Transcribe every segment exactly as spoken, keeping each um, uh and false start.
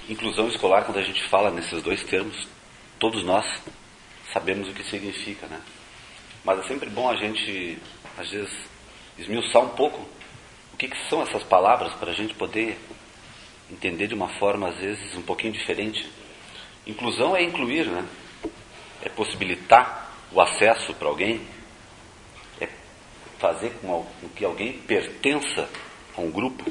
Inclusão escolar, quando a gente fala nesses dois termos, todos nós sabemos o que significa, né? Mas é sempre bom a gente, às vezes, esmiuçar um pouco o que, que são essas palavras para a gente poder entender de uma forma, às vezes, um pouquinho diferente. Inclusão é incluir, né? É possibilitar o acesso para alguém, é fazer com que alguém pertença a um grupo.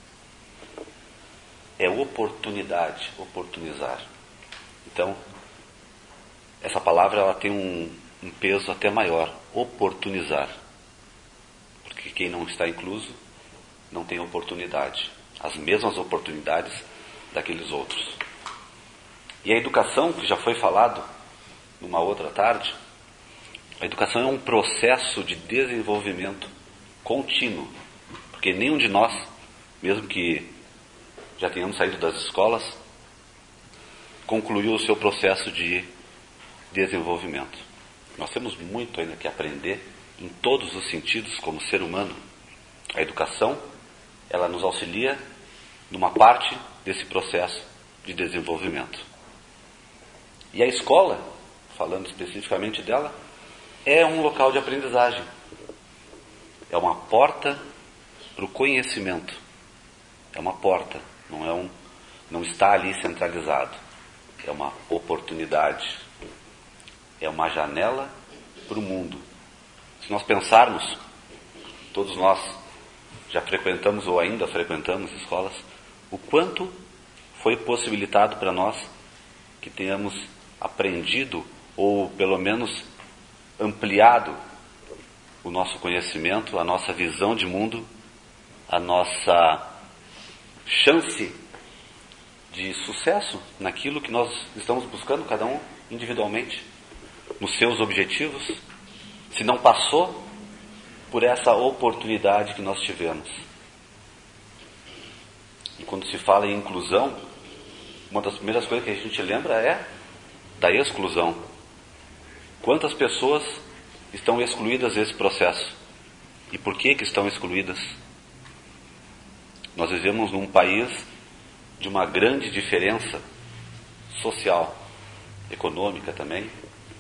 É oportunidade, oportunizar. Então, essa palavra ela tem um, um peso até maior, oportunizar. Porque quem não está incluso não tem oportunidade. As mesmas oportunidades daqueles outros. E a educação, que já foi falado numa outra tarde, a educação é um processo de desenvolvimento contínuo. Porque nenhum de nós, mesmo que já tenhamos saído das escolas, concluiu o seu processo de desenvolvimento. Nós temos muito ainda que aprender em todos os sentidos como ser humano. A educação, ela nos auxilia numa parte desse processo de desenvolvimento. E a escola, falando especificamente dela, é um local de aprendizagem. É uma porta para o conhecimento. É uma porta. Não, é um, não está ali centralizado. É uma oportunidade. É uma janela para o mundo. Se nós pensarmos, todos nós já frequentamos ou ainda frequentamos escolas, o quanto foi possibilitado para nós que tenhamos aprendido ou pelo menos ampliado o nosso conhecimento, a nossa visão de mundo, a nossa chance de sucesso naquilo que nós estamos buscando, cada um individualmente, nos seus objetivos, se não passou por essa oportunidade que nós tivemos. E quando se fala em inclusão, uma das primeiras coisas que a gente lembra é da exclusão. Quantas pessoas estão excluídas desse processo? E por que que estão excluídas? Nós vivemos num país de uma grande diferença social, econômica também,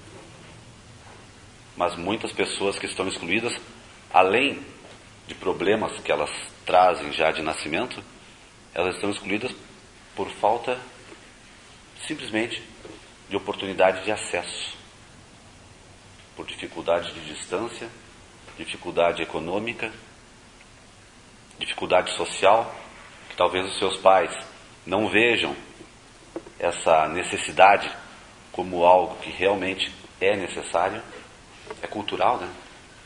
mas muitas pessoas que estão excluídas, além de problemas que elas trazem já de nascimento, elas estão excluídas por falta simplesmente de oportunidade de acesso, por dificuldade de distância, dificuldade econômica, dificuldade social, que talvez os seus pais não vejam essa necessidade como algo que realmente é necessário, é cultural, né?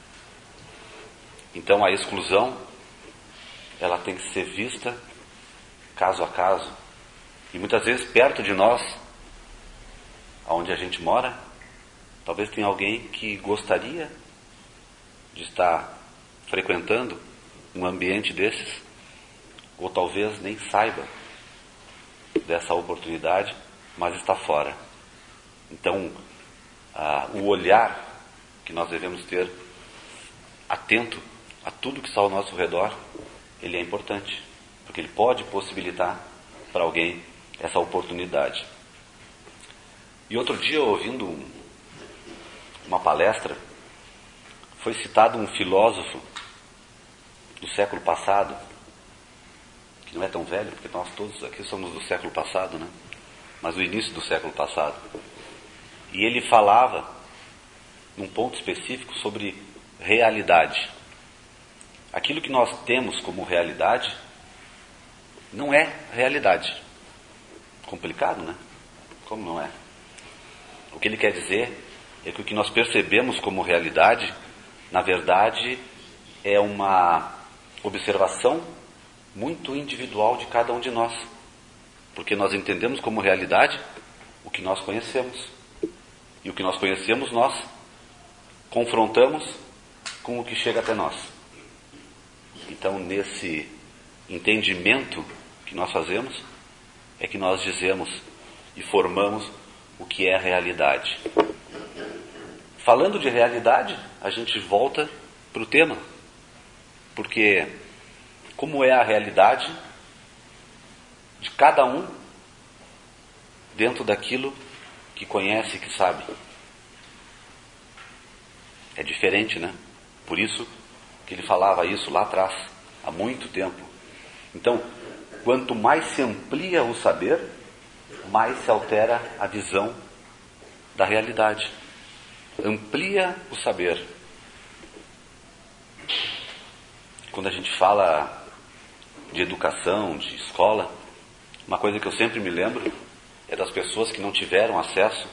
Então a exclusão, ela tem que ser vista caso a caso, e muitas vezes perto de nós, onde a gente mora, talvez tenha alguém que gostaria de estar frequentando um ambiente desses, ou talvez nem saiba dessa oportunidade, mas está fora. Então, ah, o olhar que nós devemos ter atento a tudo que está ao nosso redor, ele é importante, porque ele pode possibilitar para alguém essa oportunidade. E outro dia, ouvindo um, uma palestra, foi citado um filósofo do século passado, que não é tão velho, porque nós todos aqui somos do século passado, né? Mas do início do século passado. E ele falava, num ponto específico, sobre realidade. Aquilo que nós temos como realidade não é realidade. Complicado, né? Como não é? O que ele quer dizer é que o que nós percebemos como realidade, na verdade, é uma observação muito individual de cada um de nós. Porque nós entendemos como realidade o que nós conhecemos. E o que nós conhecemos, nós confrontamos com o que chega até nós. Então, nesse entendimento que nós fazemos, é que nós dizemos e formamos o que é a realidade. Falando de realidade, a gente volta para o tema. Porque como é a realidade de cada um dentro daquilo que conhece e que sabe. É diferente, né? Por isso que ele falava isso lá atrás, há muito tempo. Então, quanto mais se amplia o saber, mais se altera a visão da realidade. Amplia o saber. Quando a gente fala de educação, de escola, uma coisa que eu sempre me lembro é das pessoas que não tiveram acesso,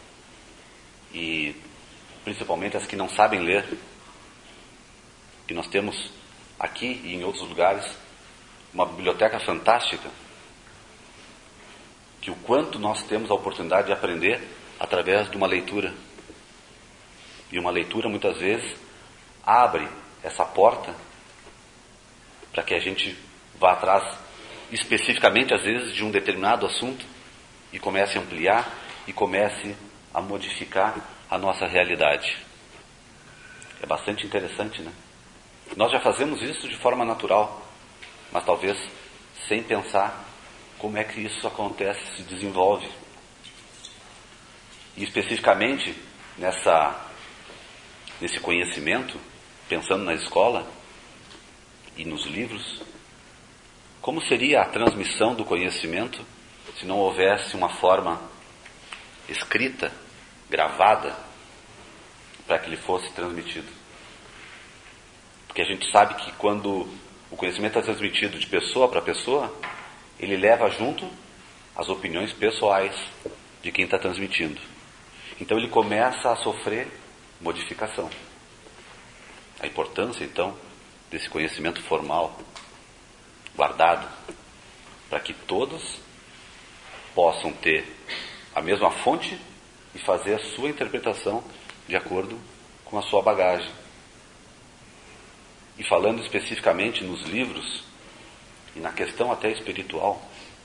e principalmente as que não sabem ler, que nós temos aqui e em outros lugares uma biblioteca fantástica, que o quanto nós temos a oportunidade de aprender através de uma leitura. E uma leitura muitas vezes abre essa porta para que a gente vá atrás especificamente às vezes de um determinado assunto e comece a ampliar e comece a modificar a nossa realidade. É bastante interessante, né? Nós já fazemos isso de forma natural, mas talvez sem pensar como é que isso acontece, se desenvolve. E especificamente nessa, nesse conhecimento, pensando na escola e nos livros, como seria a transmissão do conhecimento se não houvesse uma forma escrita, gravada, para que ele fosse transmitido? Porque a gente sabe que quando o conhecimento é transmitido de pessoa para pessoa, ele leva junto as opiniões pessoais de quem está transmitindo. Então ele começa a sofrer modificação. A importância, então, desse conhecimento formal, guardado, para que todos possam ter a mesma fonte e fazer a sua interpretação de acordo com a sua bagagem. E falando especificamente nos livros e na questão até espiritual,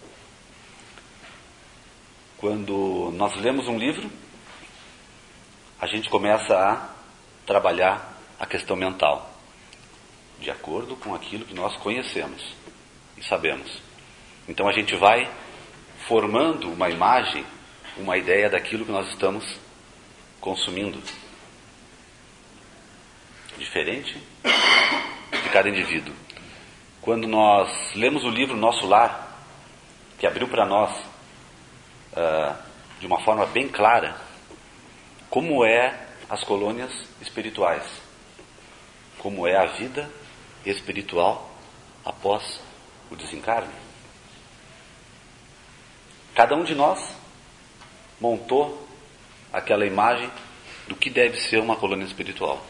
quando nós lemos um livro, a gente começa a trabalhar a questão mental, de acordo com aquilo que nós conhecemos e sabemos. Então a gente vai formando uma imagem, uma ideia daquilo que nós estamos consumindo. Diferente de cada indivíduo. Quando nós lemos o livro Nosso Lar, que abriu para nós uh, de uma forma bem clara como é as colônias espirituais, como é a vida espiritual após o desencarne. Cada um de nós montou aquela imagem do que deve ser uma colônia espiritual.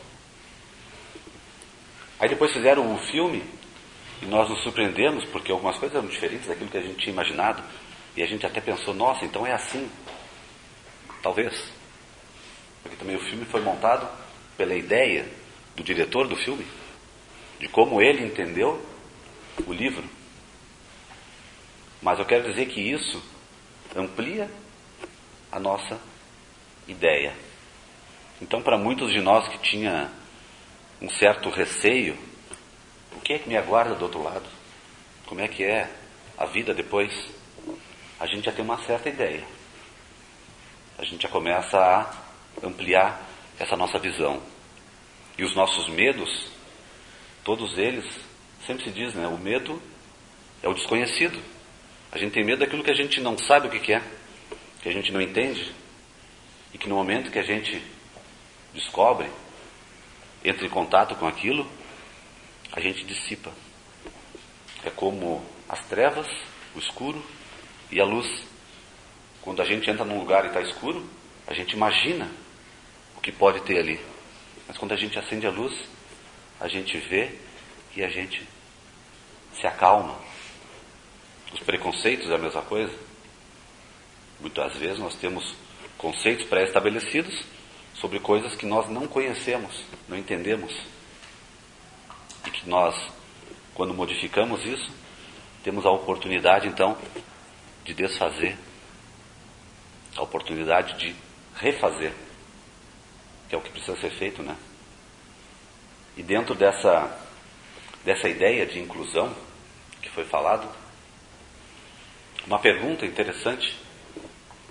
Aí depois fizeram o filme e nós nos surpreendemos porque algumas coisas eram diferentes daquilo que a gente tinha imaginado, e a gente até pensou, nossa, então é assim. Talvez. Porque também o filme foi montado pela ideia do diretor do filme, de como ele entendeu o livro. Mas eu quero dizer que isso amplia a nossa ideia. Então, para muitos de nós que tinha um certo receio, o que é que me aguarda do outro lado? Como é que é a vida depois? A gente já tem uma certa ideia. A gente já começa a ampliar essa nossa visão. E os nossos medos, todos eles, sempre se diz, né? O medo é o desconhecido. A gente tem medo daquilo que a gente não sabe o que é, que a gente não entende, e que no momento que a gente descobre, entra em contato com aquilo, a gente dissipa. É como as trevas, o escuro e a luz. Quando a gente entra num lugar e está escuro, a gente imagina o que pode ter ali. Mas quando a gente acende a luz, a gente vê e a gente se acalma. Os preconceitos é a mesma coisa. Muitas vezes nós temos conceitos pré-estabelecidos sobre coisas que nós não conhecemos, não entendemos. E que nós, quando modificamos isso, temos a oportunidade, então, de desfazer. A oportunidade de refazer. Que é o que precisa ser feito, né? E dentro dessa, dessa ideia de inclusão que foi falado, uma pergunta interessante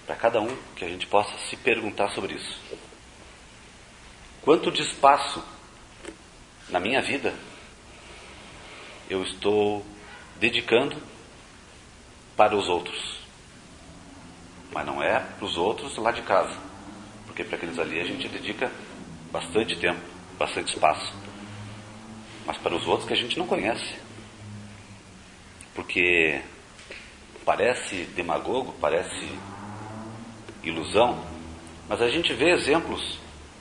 para cada um, que a gente possa se perguntar sobre isso. Quanto de espaço na minha vida eu estou dedicando para os outros? Mas não é para os outros lá de casa, porque para aqueles ali a gente dedica bastante tempo, bastante espaço. Mas para os outros que a gente não conhece. Porque parece demagogo, parece ilusão, mas a gente vê exemplos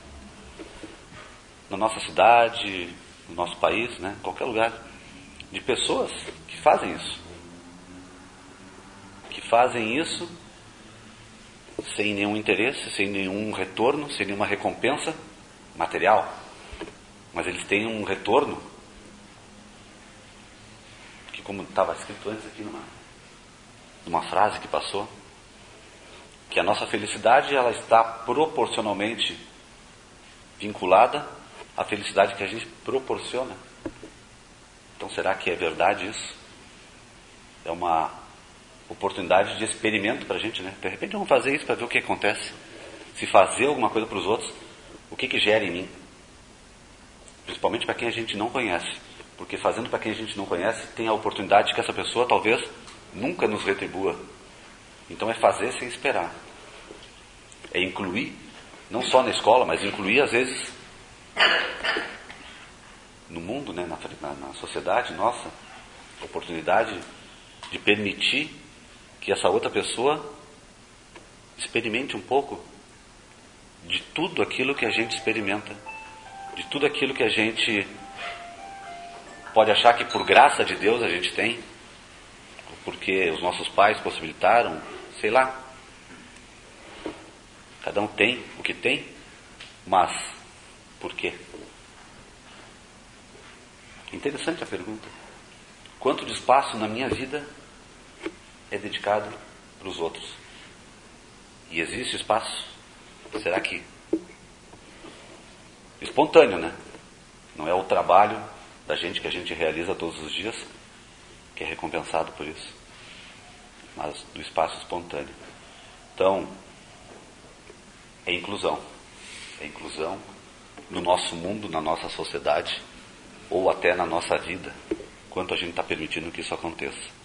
na nossa cidade, no nosso país, né, em qualquer lugar, de pessoas que fazem isso. Que fazem isso sem nenhum interesse, sem nenhum retorno, sem nenhuma recompensa material. Mas eles têm um retorno que, como estava escrito antes aqui numa, numa frase que passou, que a nossa felicidade ela está proporcionalmente vinculada à felicidade que a gente proporciona. Então será que é verdade isso? É uma oportunidade de experimento para a gente, né? De repente vamos fazer isso para ver o que acontece. Se fazer alguma coisa para os outros, o que que gera em mim? Principalmente para quem a gente não conhece. Porque fazendo para quem a gente não conhece, tem a oportunidade que essa pessoa talvez nunca nos retribua. Então é fazer sem esperar. É incluir, não só na escola, mas incluir às vezes no mundo, né, na, na, na sociedade nossa, a oportunidade de permitir que essa outra pessoa experimente um pouco de tudo aquilo que a gente experimenta, de tudo aquilo que a gente pode achar que por graça de Deus a gente tem, ou porque os nossos pais possibilitaram, sei lá. Cada um tem o que tem, mas por quê? Interessante a pergunta. Quanto de espaço na minha vida é dedicado para os outros? E existe espaço? Será que? Espontâneo, né? Não é o trabalho da gente que a gente realiza todos os dias que é recompensado por isso, mas do espaço espontâneo. Então, é inclusão. É inclusão no nosso mundo, na nossa sociedade, ou até na nossa vida, quanto a gente está permitindo que isso aconteça.